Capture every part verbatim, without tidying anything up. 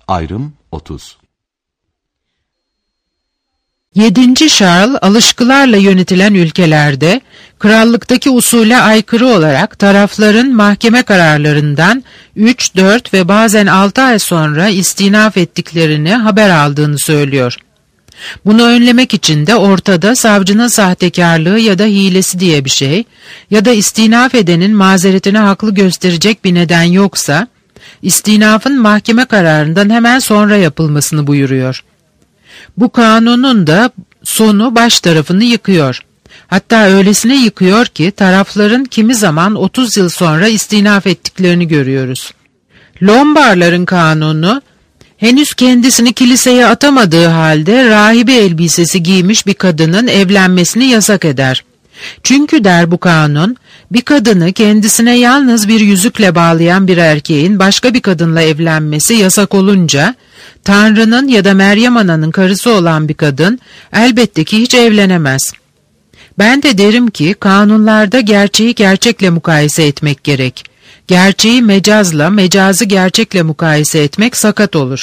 Ayrım otuz. yedinci Charles, alışkılarla yönetilen ülkelerde, krallıktaki usule aykırı olarak tarafların mahkeme kararlarından üç, dört ve bazen altı ay sonra istinaf ettiklerini haber aldığını söylüyor. Bunu önlemek için de ortada savcının sahtekarlığı ya da hilesi diye bir şey ya da istinaf edenin mazeretine haklı gösterecek bir neden yoksa, istinafın mahkeme kararından hemen sonra yapılmasını buyuruyor. Bu kanunun da sonu baş tarafını yıkıyor. Hatta öylesine yıkıyor ki tarafların kimi zaman otuz yıl sonra istinaf ettiklerini görüyoruz. Lombardların kanunu, henüz kendisini kiliseye atamadığı halde rahibe elbisesi giymiş bir kadının evlenmesini yasak eder. Çünkü der bu kanun, bir kadını kendisine yalnız bir yüzükle bağlayan bir erkeğin başka bir kadınla evlenmesi yasak olunca, Tanrı'nın ya da Meryem Ana'nın karısı olan bir kadın elbette ki hiç evlenemez. Ben de derim ki kanunlarda gerçeği gerçekle mukayese etmek gerek. Gerçeği mecazla, mecazı gerçekle mukayese etmek sakat olur.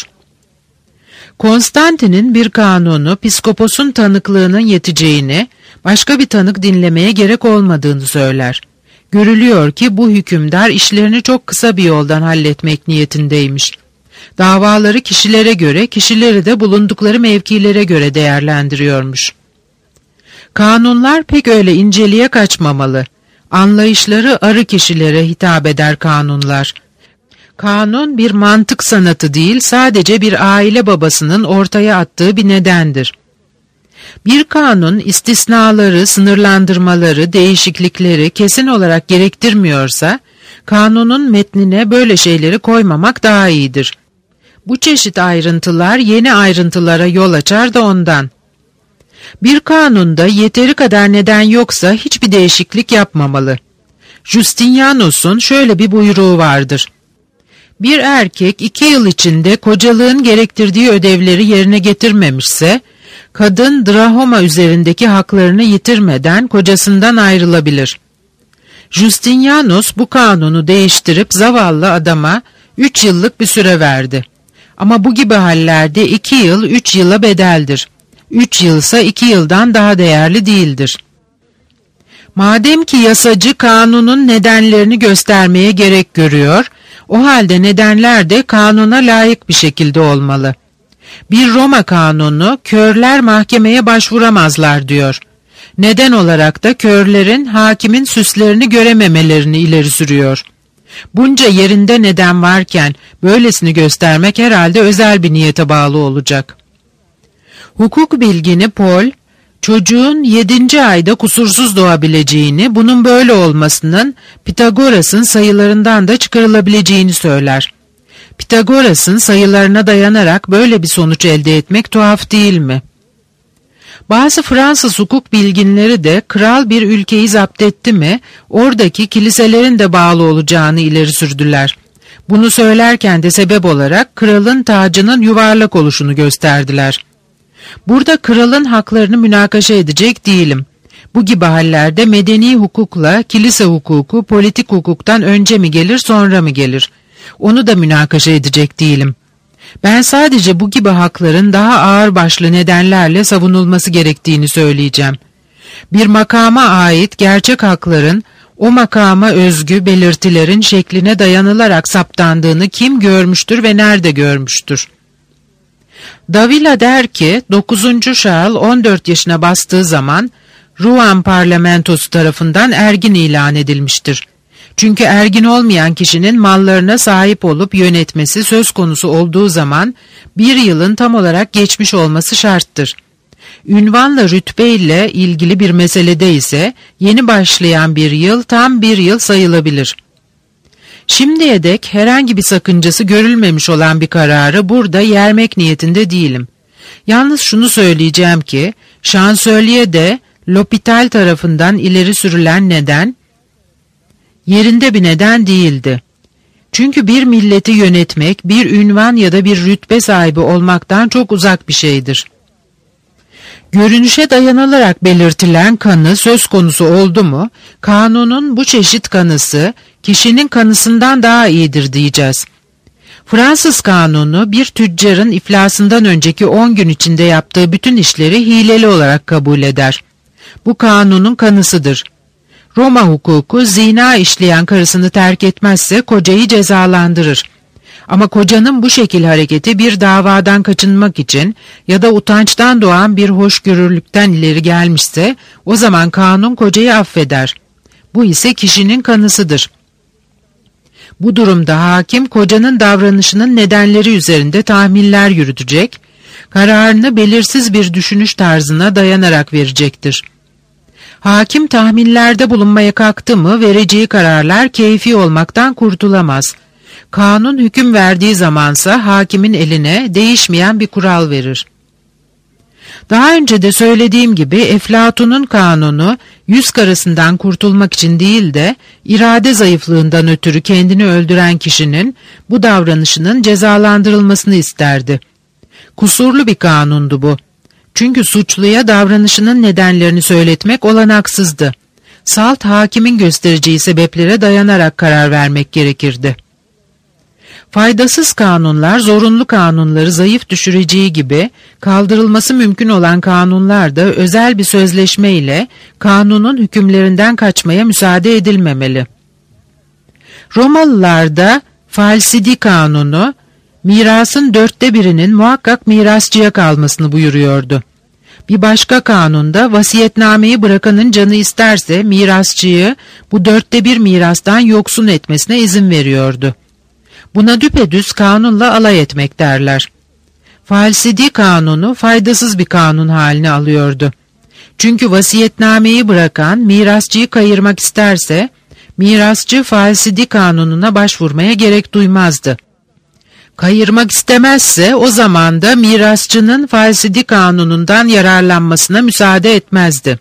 Konstantin'in bir kanunu piskoposun tanıklığının yeteceğini, başka bir tanık dinlemeye gerek olmadığını söyler. Görülüyor ki bu hükümdar işlerini çok kısa bir yoldan halletmek niyetindeymiş. Davaları kişilere göre, kişileri de bulundukları mevkilere göre değerlendiriyormuş. Kanunlar pek öyle inceliğe kaçmamalı. Anlayışları arı kişilere hitap eder kanunlar. Kanun bir mantık sanatı değil, sadece bir aile babasının ortaya attığı bir nedendir. Bir kanun istisnaları, sınırlandırmaları, değişiklikleri kesin olarak gerektirmiyorsa, kanunun metnine böyle şeyleri koymamak daha iyidir. Bu çeşit ayrıntılar yeni ayrıntılara yol açar da ondan. Bir kanunda yeteri kadar neden yoksa hiçbir değişiklik yapmamalı. Justinianus'un şöyle bir buyruğu vardır. Bir erkek iki yıl içinde kocalığın gerektirdiği ödevleri yerine getirmemişse, kadın drahoma üzerindeki haklarını yitirmeden kocasından ayrılabilir. Justinianus bu kanunu değiştirip zavallı adama üç yıllık bir süre verdi. Ama bu gibi hallerde iki yıl üç yıla bedeldir. Üç yılsa iki yıldan daha değerli değildir. Madem ki yasacı kanunun nedenlerini göstermeye gerek görüyor, o halde nedenler de kanuna layık bir şekilde olmalı. Bir Roma kanunu, körler mahkemeye başvuramazlar diyor. Neden olarak da körlerin hakimin süslerini görememelerini ileri sürüyor. Bunca yerinde neden varken böylesini göstermek herhalde özel bir niyete bağlı olacak. Hukuk bilgini Paul, çocuğun yedinci ayda kusursuz doğabileceğini, bunun böyle olmasının Pitagoras'ın sayılarından da çıkarılabileceğini söyler. Pitagoras'ın sayılarına dayanarak böyle bir sonuç elde etmek tuhaf değil mi? Bazı Fransız hukuk bilginleri de kral bir ülkeyi zapt etti mi, oradaki kiliselerin de bağlı olacağını ileri sürdüler. Bunu söylerken de sebep olarak kralın tacının yuvarlak oluşunu gösterdiler. Burada kralın haklarını münakaşa edecek değilim. Bu gibi hallerde medeni hukukla kilise hukuku politik hukuktan önce mi gelir sonra mı gelir? Onu da münakaşa edecek değilim. Ben sadece bu gibi hakların daha ağırbaşlı nedenlerle savunulması gerektiğini söyleyeceğim. Bir makama ait gerçek hakların o makama özgü belirtilerin şekline dayanılarak saptandığını kim görmüştür ve nerede görmüştür? Davila der ki dokuzuncu Charles on dört yaşına bastığı zaman Rouen parlamentosu tarafından ergin ilan edilmiştir. Çünkü ergin olmayan kişinin mallarına sahip olup yönetmesi söz konusu olduğu zaman bir yılın tam olarak geçmiş olması şarttır. Ünvanla rütbeyle ilgili bir meselede ise yeni başlayan bir yıl tam bir yıl sayılabilir. Şimdiye dek herhangi bir sakıncası görülmemiş olan bir kararı burada yermek niyetinde değilim. Yalnız şunu söyleyeceğim ki, şansölye de L'Hôpital tarafından ileri sürülen neden, yerinde bir neden değildi. Çünkü bir milleti yönetmek, bir ünvan ya da bir rütbe sahibi olmaktan çok uzak bir şeydir. Görünüşe dayanılarak belirtilen kanı söz konusu oldu mu, kanunun bu çeşit kanısı, kişinin kanısından daha iyidir diyeceğiz. Fransız kanunu bir tüccarın iflasından önceki on gün içinde yaptığı bütün işleri hileli olarak kabul eder. Bu kanunun kanısıdır. Roma hukuku zina işleyen karısını terk etmezse kocayı cezalandırır. Ama kocanın bu şekil hareketi bir davadan kaçınmak için ya da utançtan doğan bir hoşgörülükten ileri gelmişse o zaman kanun kocayı affeder. Bu ise kişinin kanısıdır. Bu durumda hakim kocanın davranışının nedenleri üzerinde tahminler yürütecek, kararını belirsiz bir düşünüş tarzına dayanarak verecektir. Hakim tahminlerde bulunmaya kalktı mı vereceği kararlar keyfi olmaktan kurtulamaz. Kanun hüküm verdiği zamansa hakimin eline değişmeyen bir kural verir. Daha önce de söylediğim gibi Eflatun'un kanunu yüz karısından kurtulmak için değil de irade zayıflığından ötürü kendini öldüren kişinin bu davranışının cezalandırılmasını isterdi. Kusurlu bir kanundu bu. Çünkü suçluya davranışının nedenlerini söyletmek olanaksızdı. Salt hakimin göstereceği sebeplere dayanarak karar vermek gerekirdi. Faydasız kanunlar zorunlu kanunları zayıf düşüreceği gibi kaldırılması mümkün olan kanunlar da özel bir sözleşme ile kanunun hükümlerinden kaçmaya müsaade edilmemeli. Romalılarda falsidi kanunu mirasın dörtte birinin muhakkak mirasçıya kalmasını buyuruyordu. Bir başka kanunda vasiyetnameyi bırakanın canı isterse mirasçıyı bu dörtte bir mirastan yoksun etmesine izin veriyordu. Buna düpedüz kanunla alay etmek derler. Falsidi kanunu faydasız bir kanun haline alıyordu. Çünkü vasiyetnameyi bırakan mirasçıyı kayırmak isterse, mirasçı falsidi kanununa başvurmaya gerek duymazdı. Kayırmak istemezse o zaman da mirasçının falsidi kanunundan yararlanmasına müsaade etmezdi.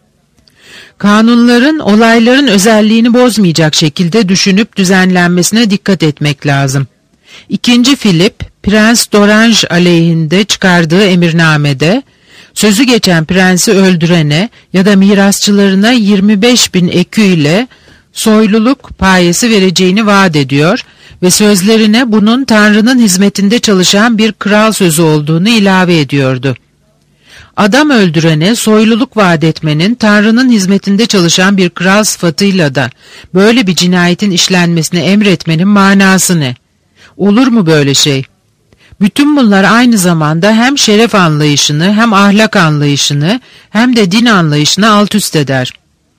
Kanunların olayların özelliğini bozmayacak şekilde düşünüp düzenlenmesine dikkat etmek lazım. İkinci Filip, Prens d'Orange aleyhinde çıkardığı emirnamede, sözü geçen prensi öldürene ya da mirasçılarına yirmi beş bin ekü ile soyluluk payesi vereceğini vaat ediyor ve sözlerine bunun Tanrı'nın hizmetinde çalışan bir kral sözü olduğunu ilave ediyordu. Adam öldürene soyluluk vaat etmenin Tanrı'nın hizmetinde çalışan bir kral sıfatıyla da böyle bir cinayetin işlenmesini emretmenin manası ne? Olur mu böyle şey? Bütün bunlar aynı zamanda hem şeref anlayışını hem ahlak anlayışını hem de din anlayışını alt üst eder.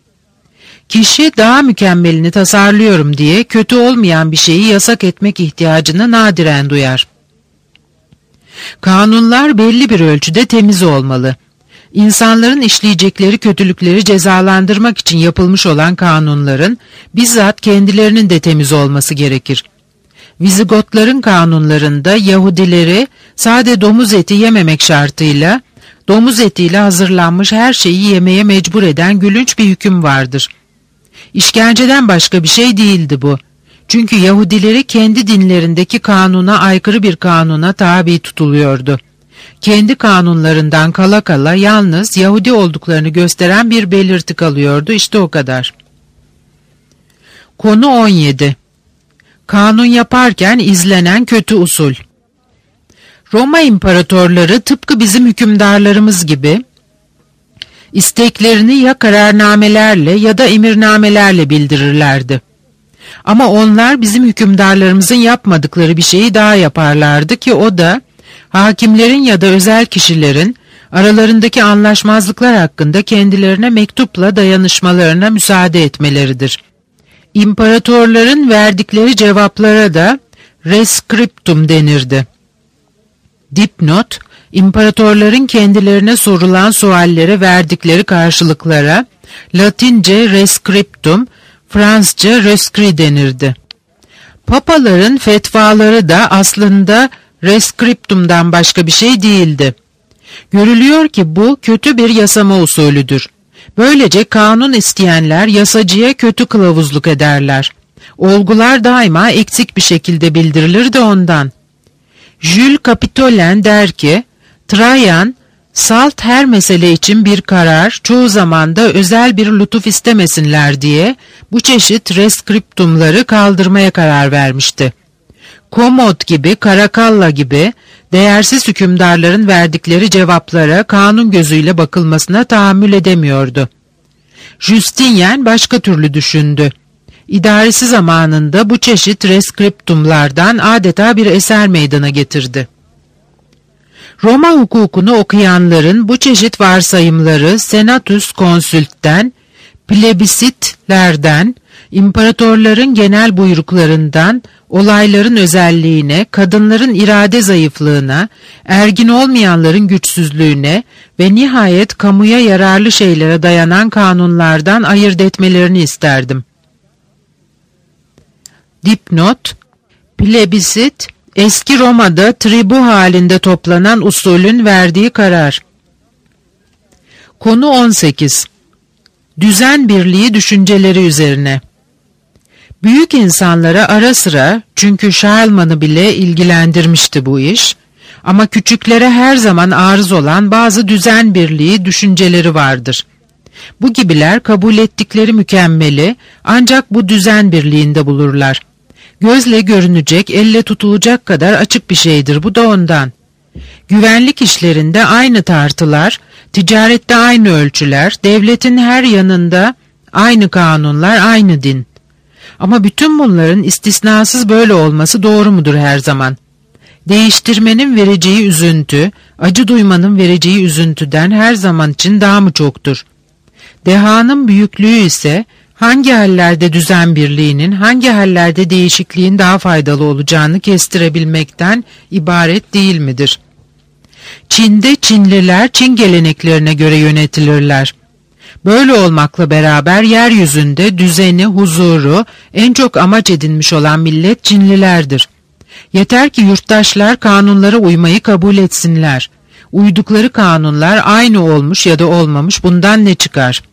Kişi daha mükemmelini tasarlıyorum diye kötü olmayan bir şeyi yasak etmek ihtiyacını nadiren duyar. Kanunlar belli bir ölçüde temiz olmalı. İnsanların işleyecekleri kötülükleri cezalandırmak için yapılmış olan kanunların bizzat kendilerinin de temiz olması gerekir. Vizigotların kanunlarında Yahudileri sade domuz eti yememek şartıyla domuz etiyle hazırlanmış her şeyi yemeye mecbur eden gülünç bir hüküm vardır. İşkenceden başka bir şey değildi bu. Çünkü Yahudileri kendi dinlerindeki kanuna aykırı bir kanuna tabi tutuluyordu. Kendi kanunlarından kala kala yalnız Yahudi olduklarını gösteren bir belirti kalıyordu, işte o kadar. Konu on yedi. Kanun yaparken izlenen kötü usul. Roma imparatorları tıpkı bizim hükümdarlarımız gibi isteklerini ya kararnamelerle ya da emirnamelerle bildirirlerdi. Ama onlar bizim hükümdarlarımızın yapmadıkları bir şeyi daha yaparlardı ki o da hakimlerin ya da özel kişilerin aralarındaki anlaşmazlıklar hakkında kendilerine mektupla dayanışmalarına müsaade etmeleridir. İmparatorların verdikleri cevaplara da rescriptum denirdi. Dipnot, imparatorların kendilerine sorulan suallere verdikleri karşılıklara Latince rescriptum, Fransızca rescrit denirdi. Papaların fetvaları da aslında rescriptum'dan başka bir şey değildi. Görülüyor ki bu kötü bir yasama usulüdür. Böylece kanun isteyenler yasacıya kötü kılavuzluk ederler. Olgular daima eksik bir şekilde bildirilir de ondan. Jules Capitolen der ki, Trajan, salt her mesele için bir karar, çoğu zaman da özel bir lütuf istemesinler diye bu çeşit rescriptumları kaldırmaya karar vermişti. Komod gibi, Karakalla gibi değersiz hükümdarların verdikleri cevaplara kanun gözüyle bakılmasına tahammül edemiyordu. Justinian başka türlü düşündü. İdaresi zamanında bu çeşit reskriptumlardan adeta bir eser meydana getirdi. Roma hukukunu okuyanların bu çeşit varsayımları senatus consült'ten, plebisitlerden, imparatorların genel buyruklarından, olayların özelliğine, kadınların irade zayıflığına, ergin olmayanların güçsüzlüğüne ve nihayet kamuya yararlı şeylere dayanan kanunlardan ayırt etmelerini isterdim. Dipnot: Plebisit, eski Roma'da tribu halinde toplanan usulün verdiği karar. Konu on sekiz. Düzen birliği düşünceleri üzerine. Büyük insanlara ara sıra, çünkü Şarlman'ı bile ilgilendirmişti bu iş, ama küçüklere her zaman arız olan bazı düzen birliği düşünceleri vardır. Bu gibiler kabul ettikleri mükemmeli ancak bu düzen birliğinde bulurlar. Gözle görünecek, elle tutulacak kadar açık bir şeydir bu da ondan. Güvenlik işlerinde aynı tartılar, ticarette aynı ölçüler, devletin her yanında aynı kanunlar, aynı din. Ama bütün bunların istisnasız böyle olması doğru mudur her zaman? Değiştirmenin vereceği üzüntü, acı duymanın vereceği üzüntüden her zaman için daha mı çoktur? Dehanın büyüklüğü ise hangi hallerde düzen birliğinin, hangi hallerde değişikliğin daha faydalı olacağını kestirebilmekten ibaret değil midir? Çin'de Çinliler Çin geleneklerine göre yönetilirler. Böyle olmakla beraber yeryüzünde düzeni, huzuru en çok amaç edinmiş olan millet Çinlilerdir. Yeter ki yurttaşlar kanunlara uymayı kabul etsinler. Uydukları kanunlar aynı olmuş ya da olmamış, bundan ne çıkar?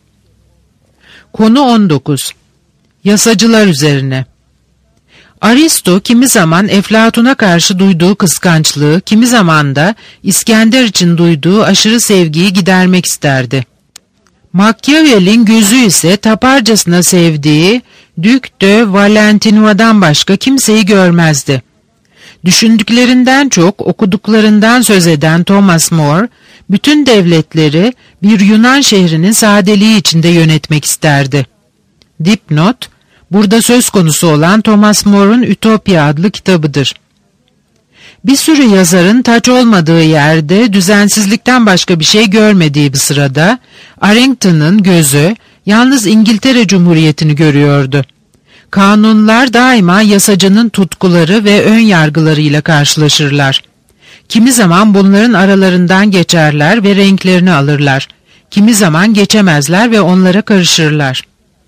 Konu on dokuz. Yasacılar üzerine. Aristo kimi zaman Eflatun'a karşı duyduğu kıskançlığı, kimi zaman da İskender için duyduğu aşırı sevgiyi gidermek isterdi. Machiavelli'nin gözü ise taparcasına sevdiği Duc de Valentino'dan başka kimseyi görmezdi. Düşündüklerinden çok okuduklarından söz eden Thomas More, bütün devletleri bir Yunan şehrinin sadeliği içinde yönetmek isterdi. Dipnot: burada söz konusu olan Thomas More'un Ütopya adlı kitabıdır. Bir sürü yazarın taç olmadığı yerde düzensizlikten başka bir şey görmediği bir sırada Arrington'ın gözü yalnız İngiltere Cumhuriyeti'ni görüyordu. Kanunlar daima yasacının tutkuları ve ön yargılarıyla karşılaşırlar. Kimi zaman bunların aralarından geçerler ve renklerini alırlar. Kimi zaman geçemezler ve onlara karışırlar.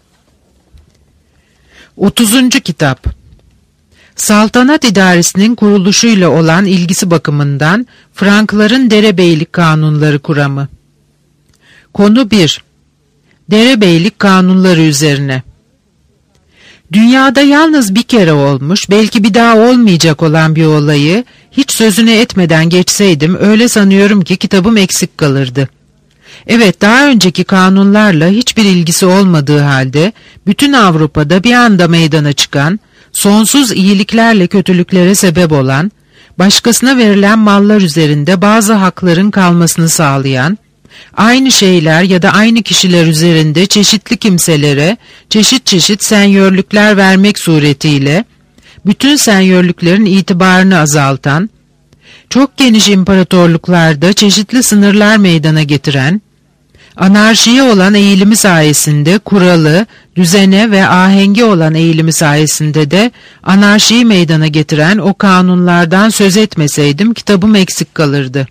otuzuncu kitap. Saltanat idaresinin kuruluşuyla olan ilgisi bakımından Frankların derebeylik kanunları kuramı. Konu bir. Derebeylik kanunları üzerine. Dünyada yalnız bir kere olmuş, belki bir daha olmayacak olan bir olayı hiç sözüne etmeden geçseydim öyle sanıyorum ki kitabım eksik kalırdı. Evet, daha önceki kanunlarla hiçbir ilgisi olmadığı halde bütün Avrupa'da bir anda meydana çıkan, sonsuz iyiliklerle kötülüklere sebep olan, başkasına verilen mallar üzerinde bazı hakların kalmasını sağlayan, aynı şeyler ya da aynı kişiler üzerinde çeşitli kimselere çeşit çeşit senyörlükler vermek suretiyle bütün senyörlüklerin itibarını azaltan, çok geniş imparatorluklarda çeşitli sınırlar meydana getiren, anarşiye olan eğilimi sayesinde kuralı, düzene ve ahengi olan eğilimi sayesinde de anarşiyi meydana getiren o kanunlardan söz etmeseydim kitabım eksik kalırdı.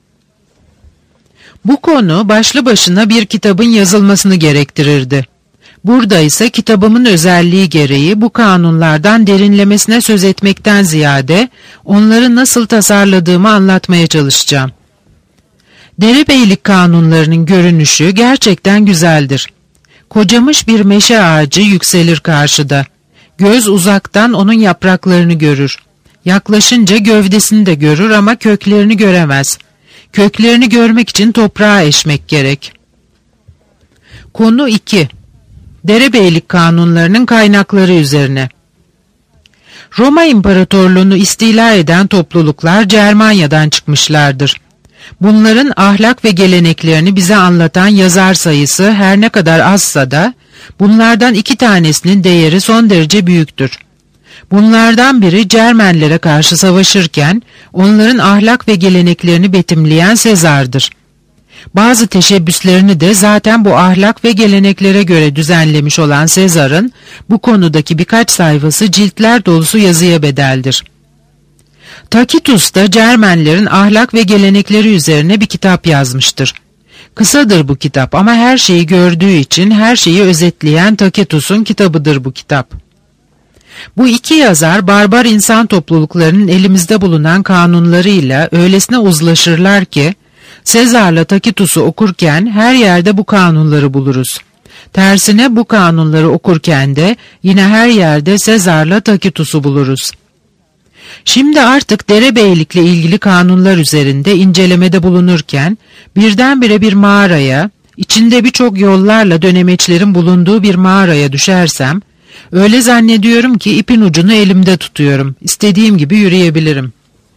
Bu konu başlı başına bir kitabın yazılmasını gerektirirdi. Burada ise kitabımın özelliği gereği bu kanunlardan derinlemesine söz etmekten ziyade onları nasıl tasarladığımı anlatmaya çalışacağım. Derebeylik kanunlarının görünüşü gerçekten güzeldir. Kocamış bir meşe ağacı yükselir karşıda. Göz uzaktan onun yapraklarını görür. Yaklaşınca gövdesini de görür ama köklerini göremez. Köklerini görmek için toprağa eşmek gerek. Konu iki. Derebeylik kanunlarının kaynakları üzerine. Roma İmparatorluğunu istila eden topluluklar Cermanya'dan çıkmışlardır. Bunların ahlak ve geleneklerini bize anlatan yazar sayısı her ne kadar azsa da bunlardan iki tanesinin değeri son derece büyüktür. Bunlardan biri Cermenlere karşı savaşırken onların ahlak ve geleneklerini betimleyen Sezar'dır. Bazı teşebbüslerini de zaten bu ahlak ve geleneklere göre düzenlemiş olan Sezar'ın bu konudaki birkaç sayfası ciltler dolusu yazıya bedeldir. Tacitus da Cermenlerin ahlak ve gelenekleri üzerine bir kitap yazmıştır. Kısadır bu kitap ama her şeyi gördüğü için her şeyi özetleyen Tacitus'un kitabıdır bu kitap. Bu iki yazar barbar insan topluluklarının elimizde bulunan kanunlarıyla öylesine uzlaşırlar ki Sezar'la Tacitus'u okurken her yerde bu kanunları buluruz. Tersine bu kanunları okurken de yine her yerde Sezar'la Tacitus'u buluruz. Şimdi artık derebeylikle ilgili kanunlar üzerinde incelemede bulunurken birdenbire bir mağaraya, içinde birçok yollarla dönemeçlerin bulunduğu bir mağaraya düşersem, öyle zannediyorum ki ipin ucunu elimde tutuyorum. İstediğim gibi yürüyebilirim.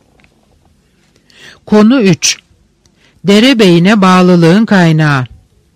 Konu üç. Derebeyine bağlılığın kaynağı.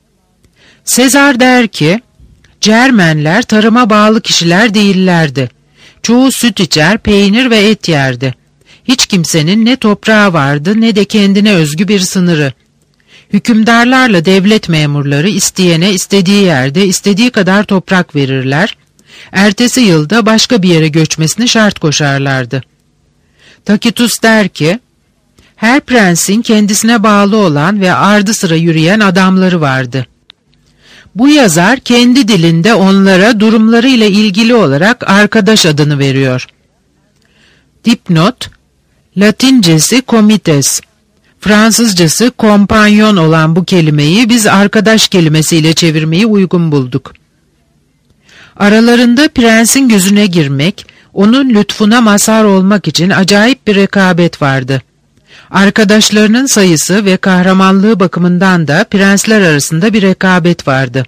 Sezar der ki, Cermenler tarıma bağlı kişiler değillerdi. Çoğu süt içer, peynir ve et yerdi. Hiç kimsenin ne toprağı vardı ne de kendine özgü bir sınırı. Hükümdarlarla devlet memurları isteyene istediği yerde istediği kadar toprak verirler. Ertesi yılda başka bir yere göçmesini şart koşarlardı. Tacitus der ki, her prensin kendisine bağlı olan ve ardı sıra yürüyen adamları vardı. Bu yazar kendi dilinde onlara durumlarıyla ilgili olarak arkadaş adını veriyor. Dipnot, Latincesi comites, Fransızcası kompanyon olan bu kelimeyi biz arkadaş kelimesiyle çevirmeyi uygun bulduk. Aralarında prensin gözüne girmek, onun lütfuna mazhar olmak için acayip bir rekabet vardı. Arkadaşlarının sayısı ve kahramanlığı bakımından da prensler arasında bir rekabet vardı.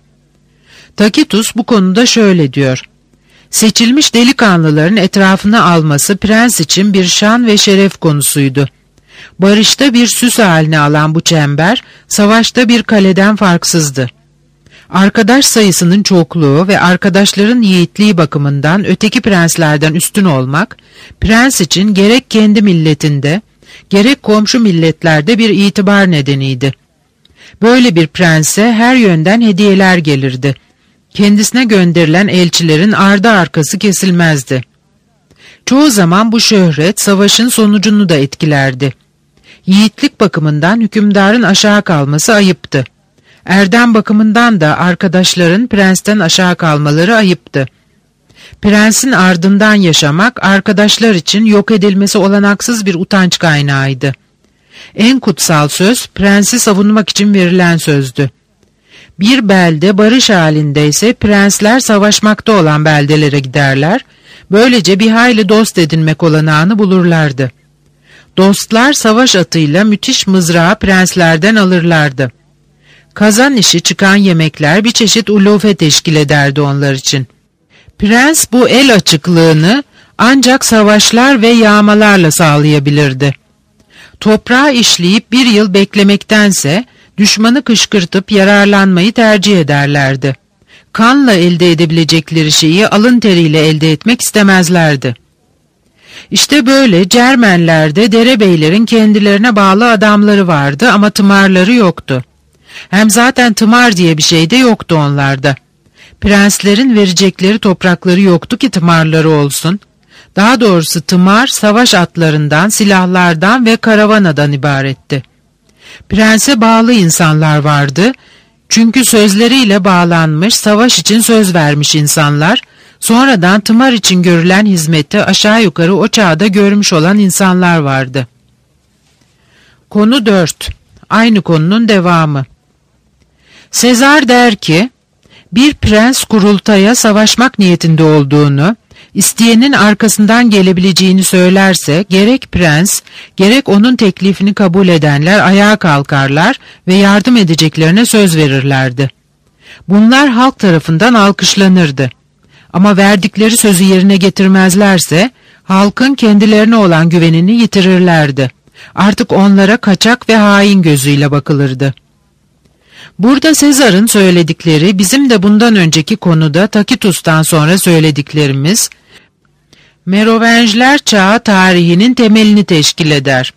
Tacitus bu konuda şöyle diyor. Seçilmiş delikanlıların etrafını alması prens için bir şan ve şeref konusuydu. Barışta bir süs haline alan bu çember, savaşta bir kaleden farksızdı. Arkadaş sayısının çokluğu ve arkadaşların yiğitliği bakımından öteki prenslerden üstün olmak, prens için gerek kendi milletinde, gerek komşu milletlerde bir itibar nedeniydi. Böyle bir prense her yönden hediyeler gelirdi. Kendisine gönderilen elçilerin ardı arkası kesilmezdi. Çoğu zaman bu şöhret savaşın sonucunu da etkilerdi. Yiğitlik bakımından hükümdarın aşağı kalması ayıptı. Erdem bakımından da arkadaşların prensten aşağı kalmaları ayıptı. Prensin ardından yaşamak arkadaşlar için yok edilmesi olanaksız bir utanç kaynağıydı. En kutsal söz prensi savunmak için verilen sözdü. Bir belde barış halindeyse prensler savaşmakta olan beldelere giderler, böylece bir hayli dost edinmek olanağını bulurlardı. Dostlar savaş atıyla müthiş mızrağı prenslerden alırlardı. Kazan işi çıkan yemekler bir çeşit ulufe teşkil ederdi onlar için. Prens bu el açıklığını ancak savaşlar ve yağmalarla sağlayabilirdi. Toprağı işleyip bir yıl beklemektense düşmanı kışkırtıp yararlanmayı tercih ederlerdi. Kanla elde edebilecekleri şeyi alın teriyle elde etmek istemezlerdi. İşte böyle Cermenlerde derebeylerin kendilerine bağlı adamları vardı ama tımarları yoktu. Hem zaten tımar diye bir şey de yoktu onlarda. Prenslerin verecekleri toprakları yoktu ki tımarları olsun. Daha doğrusu tımar savaş atlarından, silahlardan ve karavanadan ibaretti. Prense bağlı insanlar vardı. Çünkü sözleriyle bağlanmış, savaş için söz vermiş insanlar, sonradan tımar için görülen hizmeti aşağı yukarı o çağda görmüş olan insanlar vardı. Konu dört. Aynı konunun devamı. Sezar der ki, bir prens kurultaya savaşmak niyetinde olduğunu, isteyenin arkasından gelebileceğini söylerse, gerek prens, gerek onun teklifini kabul edenler ayağa kalkarlar ve yardım edeceklerine söz verirlerdi. Bunlar halk tarafından alkışlanırdı. Ama verdikleri sözü yerine getirmezlerse, Halkın kendilerine olan güvenini yitirirlerdi. Artık onlara kaçak ve hain gözüyle bakılırdı. Burada Sezar'ın söyledikleri bizim de bundan önceki konuda Tacitus'tan sonra söylediklerimiz, Merovingiler çağı tarihinin temelini teşkil eder.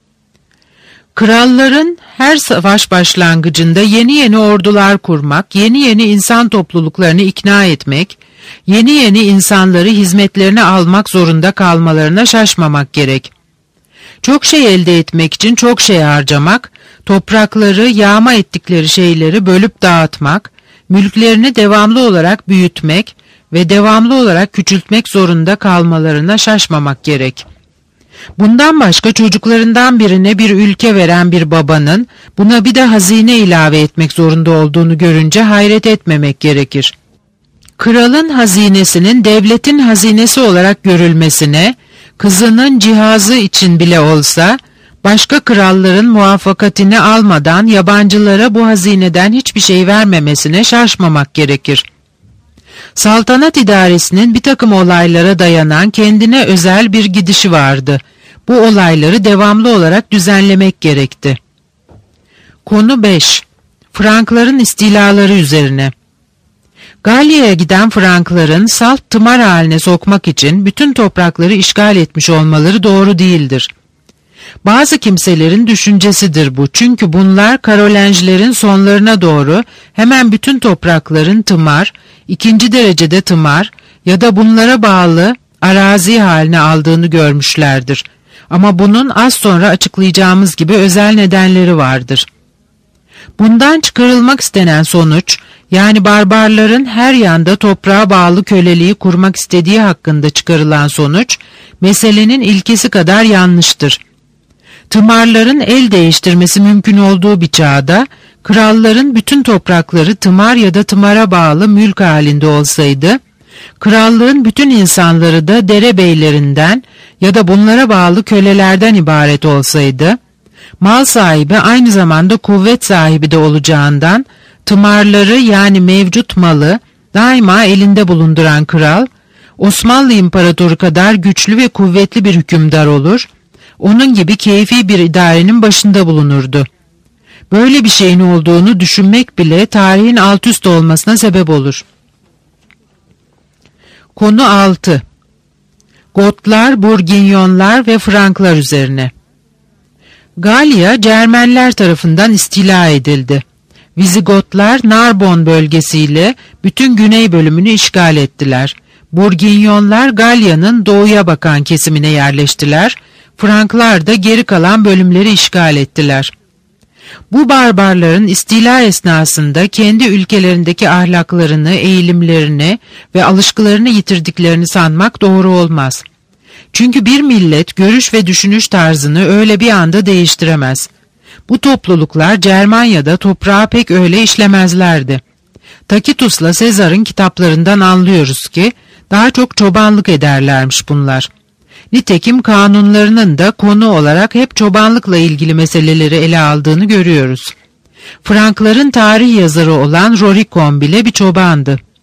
Kralların her savaş başlangıcında yeni yeni ordular kurmak, yeni yeni insan topluluklarını ikna etmek, yeni yeni insanları hizmetlerine almak zorunda kalmalarına şaşmamak gerek. Çok şey elde etmek için çok şey harcamak, toprakları, yağma ettikleri şeyleri bölüp dağıtmak, mülklerini devamlı olarak büyütmek ve devamlı olarak küçültmek zorunda kalmalarına şaşmamak gerek. Bundan başka çocuklarından birine bir ülke veren bir babanın buna bir de hazine ilave etmek zorunda olduğunu görünce hayret etmemek gerekir. Kralın hazinesinin devletin hazinesi olarak görülmesine, kızının cihazı için bile olsa, başka kralların muvaffakatini almadan yabancılara bu hazineden hiçbir şey vermemesine şaşmamak gerekir. Saltanat idaresinin bir takım olaylara dayanan kendine özel bir gidişi vardı. Bu olayları devamlı olarak düzenlemek gerekti. Konu beş. Frankların istilaları üzerine. Galya'ya giden Frankların salt tımar haline sokmak için bütün toprakları işgal etmiş olmaları doğru değildir. Bazı kimselerin düşüncesidir bu, çünkü bunlar Karolingilerin sonlarına doğru hemen bütün toprakların tımar, ikinci derecede tımar ya da bunlara bağlı arazi haline aldığını görmüşlerdir. Ama bunun az sonra açıklayacağımız gibi özel nedenleri vardır. Bundan çıkarılmak istenen sonuç, yani barbarların her yanda toprağa bağlı köleliği kurmak istediği hakkında çıkarılan sonuç, meselenin ilkesi kadar yanlıştır. Tımarların el değiştirmesi mümkün olduğu bir çağda, kralların bütün toprakları tımar ya da tımara bağlı mülk halinde olsaydı, krallığın bütün insanları da derebeylerinden ya da bunlara bağlı kölelerden ibaret olsaydı, mal sahibi aynı zamanda kuvvet sahibi de olacağından, tımarları yani mevcut malı daima elinde bulunduran kral, Osmanlı İmparatoru kadar güçlü ve kuvvetli bir hükümdar olur, onun gibi keyfi bir idarenin başında bulunurdu. Böyle bir şeyin olduğunu düşünmek bile tarihin alt üst olmasına sebep olur. Konu altı. Gotlar, Burginyonlar ve Franklar üzerine. Galya, Cermenler tarafından istila edildi. Vizigotlar, Narbon bölgesiyle bütün güney bölümünü işgal ettiler. Burginyonlar, Galya'nın doğuya bakan kesimine yerleştiler. Franklar da geri kalan bölümleri işgal ettiler. Bu barbarların istila esnasında kendi ülkelerindeki ahlaklarını, eğilimlerini ve alışkılarını yitirdiklerini sanmak doğru olmaz. Çünkü bir millet görüş ve düşünüş tarzını öyle bir anda değiştiremez. Bu topluluklar Cermanya'da toprağa pek öyle işlemezlerdi. Tacitus'la Sezar'ın kitaplarından anlıyoruz ki daha çok çobanlık ederlermiş bunlar. Nitekim kanunlarının da konu olarak hep çobanlıkla ilgili meseleleri ele aldığını görüyoruz. Frankların tarih yazarı olan Rorikon bile bir çobandı.